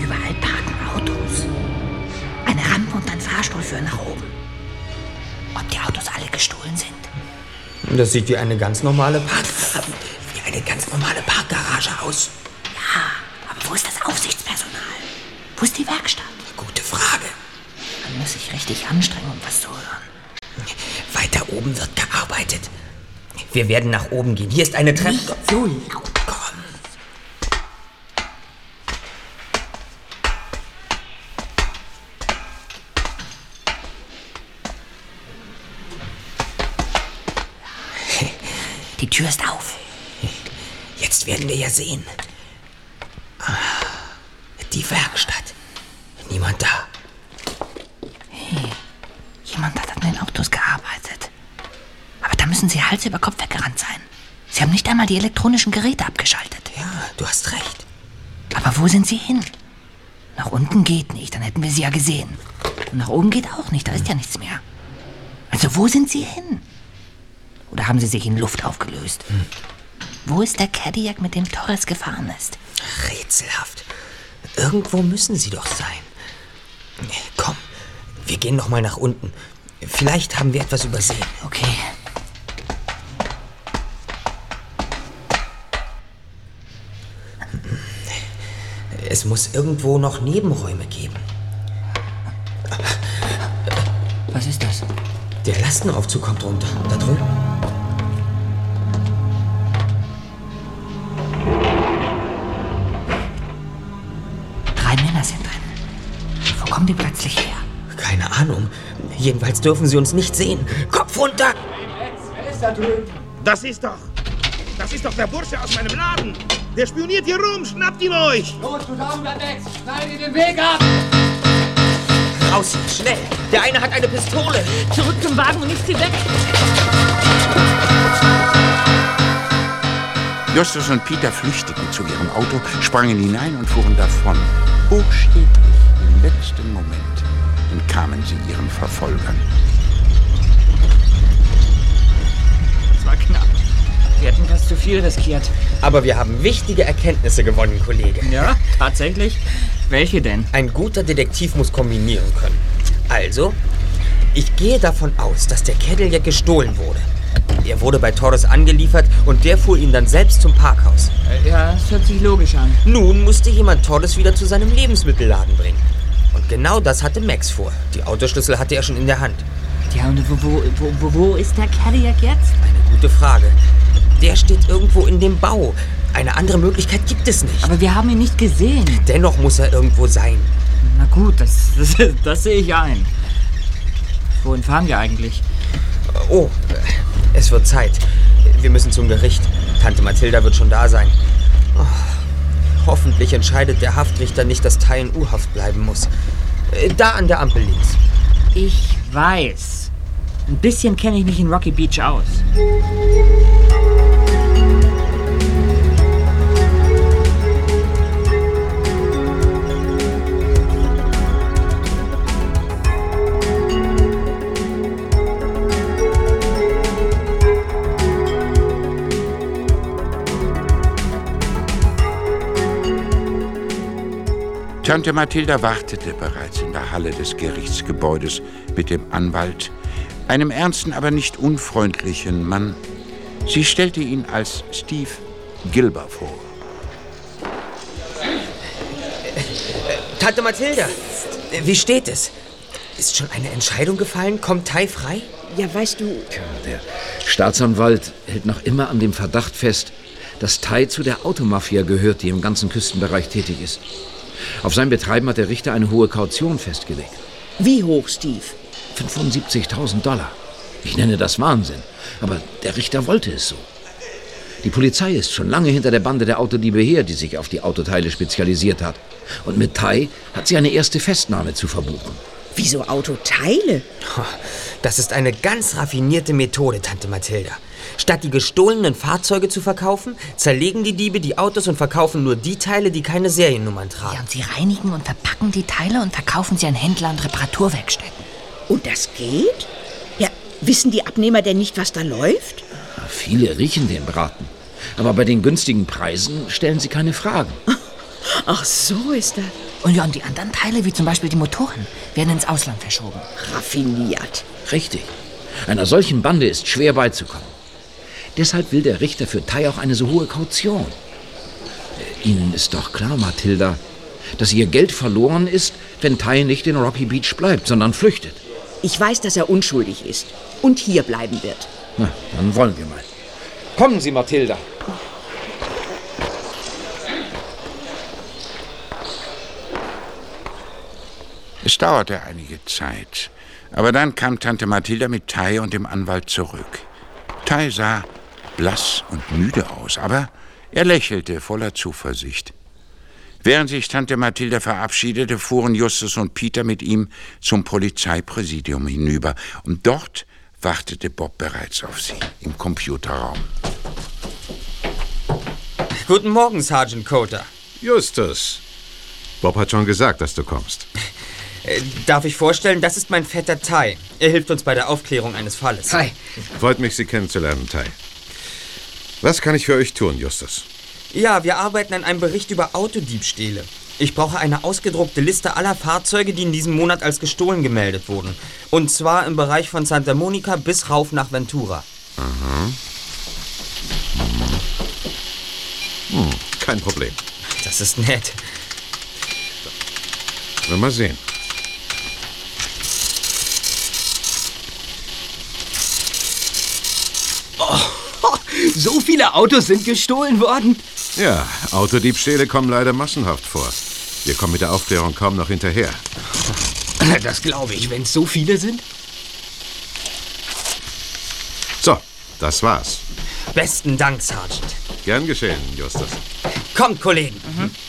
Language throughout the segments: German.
Überall parken Autos. Eine Rampe und ein Fahrstuhl führen nach oben. Ob die Autos alle gestohlen sind? Das sieht wie eine ganz normale Parkgarage aus. Ja, aber wo ist das Aufsichtspersonal? Wo ist die Werkstatt? Gute Frage. Man muss sich richtig anstrengen, um was zu hören. Weiter oben wird gearbeitet. Wir werden nach oben gehen. Hier ist eine Treppe. Nicht so laut. Komm. Die Tür ist auf. Jetzt werden wir ja sehen. Die Werkstatt. Niemand da. Hey, jemand hat an den Autos gearbeitet. Aber da müssen sie Hals über Kopf weggerannt sein. Sie haben nicht einmal die elektronischen Geräte abgeschaltet. Ja, du hast recht. Aber wo sind sie hin? Nach unten geht nicht, dann hätten wir sie ja gesehen. Und nach oben geht auch nicht, da ist ja nichts mehr. Also wo sind sie hin? Oder haben sie sich in Luft aufgelöst? Wo ist der Cadillac, mit dem Torres gefahren ist? Rätselhaft. Irgendwo müssen sie doch sein. Komm, wir gehen noch mal nach unten. Vielleicht haben wir etwas übersehen. Okay. Es muss irgendwo noch Nebenräume geben. Was ist das? Der Lastenaufzug kommt runter. Da drüben. Drei Männer sind drin. Wo kommen die plötzlich her? Keine Ahnung. Jedenfalls dürfen sie uns nicht sehen. Kopf runter! Wer ist da drüben? Das ist doch der Bursche aus meinem Laden. Der spioniert hier rum. Schnappt ihn euch! Los, du Daumenblatt, schneid ihr den Weg ab! Raus, schnell! Der eine hat eine Pistole! Zurück zum Wagen und nicht sie weg! Justus und Peter flüchteten zu ihrem Auto, sprangen hinein und fuhren davon. Buchstäblich im letzten Moment entkamen sie ihren Verfolgern. Das war knapp. Wir hätten fast zu viel riskiert. Aber wir haben wichtige Erkenntnisse gewonnen, Kollege. Ja, tatsächlich? Welche denn? Ein guter Detektiv muss kombinieren können. Also, ich gehe davon aus, dass der Cadillac gestohlen wurde. Er wurde bei Torres angeliefert und der fuhr ihn dann selbst zum Parkhaus. Ja, das hört sich logisch an. Nun musste jemand Torres wieder zu seinem Lebensmittelladen bringen. Und genau das hatte Max vor. Die Autoschlüssel hatte er schon in der Hand. Ja, und wo ist der Cadillac jetzt? Eine gute Frage. Der steht irgendwo in dem Bau. Eine andere Möglichkeit gibt es nicht. Aber wir haben ihn nicht gesehen. Dennoch muss er irgendwo sein. Na gut, das sehe ich ein. Wohin fahren wir eigentlich? Oh, es wird Zeit. Wir müssen zum Gericht. Tante Mathilda wird schon da sein. Oh, hoffentlich entscheidet der Haftrichter nicht, dass Ty in U-Haft bleiben muss. Da an der Ampel links. Ich weiß. Ein bisschen kenne ich mich in Rocky Beach aus. Tante Mathilda wartete bereits in der Halle des Gerichtsgebäudes mit dem Anwalt, einem ernsten, aber nicht unfreundlichen Mann. Sie stellte ihn als Steve Gilber vor. Tante Mathilda, wie steht es? Ist schon eine Entscheidung gefallen? Kommt Ty frei? Ja, weißt du... Tja, der Staatsanwalt hält noch immer an dem Verdacht fest, dass Ty zu der Automafia gehört, die im ganzen Küstenbereich tätig ist. Auf sein Betreiben hat der Richter eine hohe Kaution festgelegt. Wie hoch, Steve? $75.000. Ich nenne das Wahnsinn, aber der Richter wollte es so. Die Polizei ist schon lange hinter der Bande der Autodiebe her, die sich auf die Autoteile spezialisiert hat. Und mit Ty hat sie eine erste Festnahme zu verbuchen. Wieso Autoteile? Das ist eine ganz raffinierte Methode, Tante Mathilda. Statt die gestohlenen Fahrzeuge zu verkaufen, zerlegen die Diebe die Autos und verkaufen nur die Teile, die keine Seriennummern tragen. Ja, und sie reinigen und verpacken die Teile und verkaufen sie an Händler und Reparaturwerkstätten. Und das geht? Ja, wissen die Abnehmer denn nicht, was da läuft? Viele riechen den Braten. Aber bei den günstigen Preisen stellen sie keine Fragen. Ach, so ist das. Und ja, und die anderen Teile, wie zum Beispiel die Motoren, werden ins Ausland verschoben. Raffiniert. Richtig. Einer solchen Bande ist schwer beizukommen. Deshalb will der Richter für Tai auch eine so hohe Kaution. Ihnen ist doch klar, Mathilda, dass Ihr Geld verloren ist, wenn Tai nicht in Rocky Beach bleibt, sondern flüchtet. Ich weiß, dass er unschuldig ist und hier bleiben wird. Na, dann wollen wir mal. Kommen Sie, Mathilda. Es dauerte einige Zeit, aber dann kam Tante Mathilda mit Tai und dem Anwalt zurück. Tai sah blass und müde aus, aber er lächelte voller Zuversicht. Während sich Tante Mathilda verabschiedete, fuhren Justus und Peter mit ihm zum Polizeipräsidium hinüber. Und dort wartete Bob bereits auf sie, im Computerraum. Guten Morgen, Sergeant Coulter. Justus. Bob hat schon gesagt, dass du kommst. Darf ich vorstellen, das ist mein Vetter Tai. Er hilft uns bei der Aufklärung eines Falles. Hi. Freut mich, Sie kennenzulernen, Tai. Was kann ich für euch tun, Justus? Ja, wir arbeiten an einem Bericht über Autodiebstähle. Ich brauche eine ausgedruckte Liste aller Fahrzeuge, die in diesem Monat als gestohlen gemeldet wurden. Und zwar im Bereich von Santa Monica bis rauf nach Ventura. Aha. Kein Problem. Das ist nett. Mal sehen. So viele Autos sind gestohlen worden? Ja, Autodiebstähle kommen leider massenhaft vor. Wir kommen mit der Aufklärung kaum noch hinterher. Das glaube ich, wenn es so viele sind. So, das war's. Besten Dank, Sergeant. Gern geschehen, Justus. Kommt, Kollegen.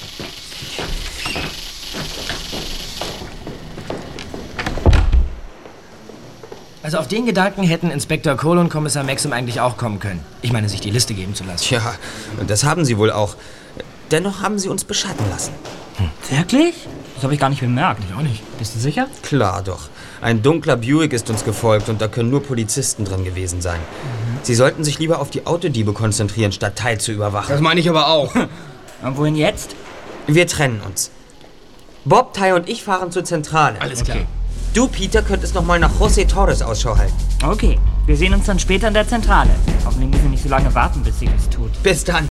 Also auf den Gedanken hätten Inspektor Cole und Kommissar Maxim eigentlich auch kommen können. Ich meine, sich die Liste geben zu lassen. Tja, das haben sie wohl auch. Dennoch haben sie uns beschatten lassen. Wirklich? Das habe ich gar nicht bemerkt. Ich auch nicht. Bist du sicher? Klar doch. Ein dunkler Buick ist uns gefolgt und da können nur Polizisten drin gewesen sein. Sie sollten sich lieber auf die Autodiebe konzentrieren, statt Tai zu überwachen. Das meine ich aber auch. Und wohin jetzt? Wir trennen uns. Bob, Tai und ich fahren zur Zentrale. Alles klar. Du, Peter, könntest noch mal nach José Torres Ausschau halten. Okay, wir sehen uns dann später in der Zentrale. Hoffentlich müssen wir nicht so lange warten, bis sie das tut. Bis dann.